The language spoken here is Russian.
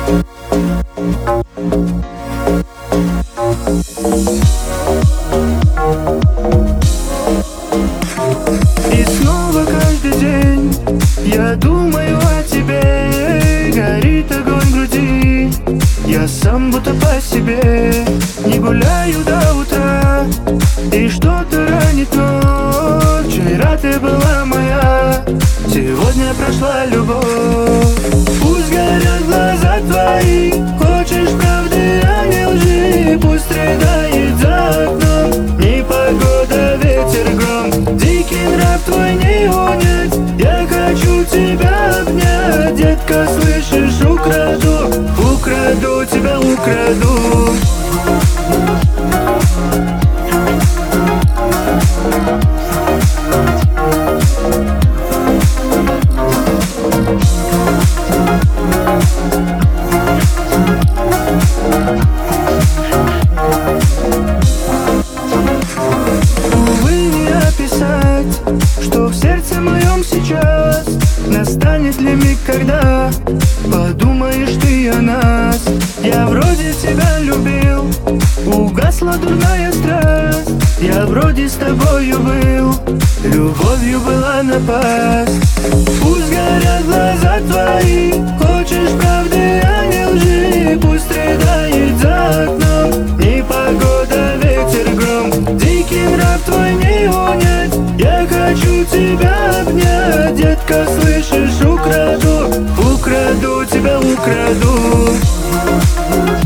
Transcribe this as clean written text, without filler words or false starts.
И снова каждый день я думаю о тебе. Горит огонь в груди, я сам будто по себе. Не гуляю до утра, и что-то ранит ночь. Вчера ты была моя, сегодня прошла любовь. Пусть горят глаза твои, хочешь правды, а не лжи. Пусть страдает за окном непогода, ветер, гром. Дикий нрав твой не унять, я хочу тебя обнять. Детка, слышишь, украду, украду тебя, украду. Что в сердце моем сейчас настанет ли миг, когда подумаешь ты о нас. Я вроде тебя любил, угасла дурная страсть. Я вроде с тобою был, любовью была напасть. Пусть горят глаза твои, хочешь правды, а не лжи. Пусть страдает за окном непогода, ветер, гром. Дикий нрав твой не унять, я хочу тебя обнять. Детка, слышишь, украду, украду тебя, украду.